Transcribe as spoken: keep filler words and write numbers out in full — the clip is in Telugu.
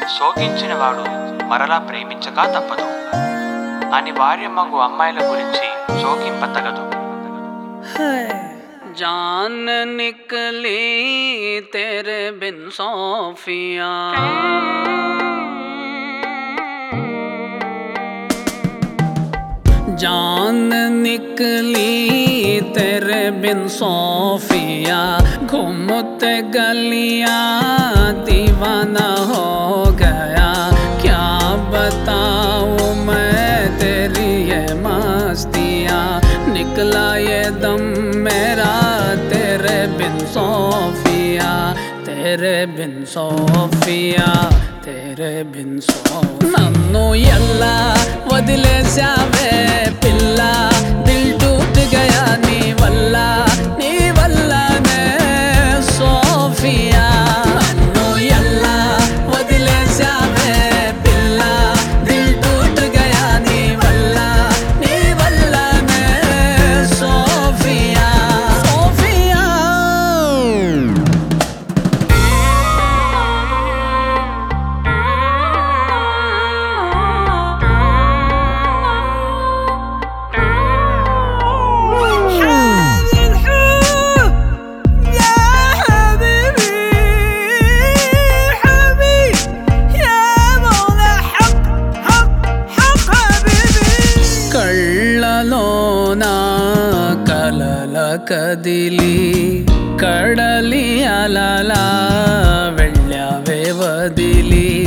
సోకించిన వాడు మరలా ప్రేమించక తప్పదు. అనివార్యమగు అమ్మాయిల గురించి శోకింపతగదు. जान निकली तेरे बिन सोफिया, जान निकली तेरे बिन सोफिया, घूमते गलियां दीवाना हो गया। क्या बताऊं मैं तेरी ये मस्तियाँ, निकला ये दम मेरा तेरे बिन सोफिया, तेरे बिन सोफिया, तेरे बिन सोफिया। నన్ను ఎలా వదిలేసావే పిల్ల, దిల్ టూట్ గయా నీ వల్ల, నీ వల్లనే సోఫియా. నన్ను ఎలా వదిలేసావే పిల్ల, దిల్ టూట్ గయా నీ వల్ల, నీ వల్లనే సోఫియా, సోఫియా. కళ్ళలోనా కలల కదిలి కడలి అలలా వెళ్ళావే వదిలి,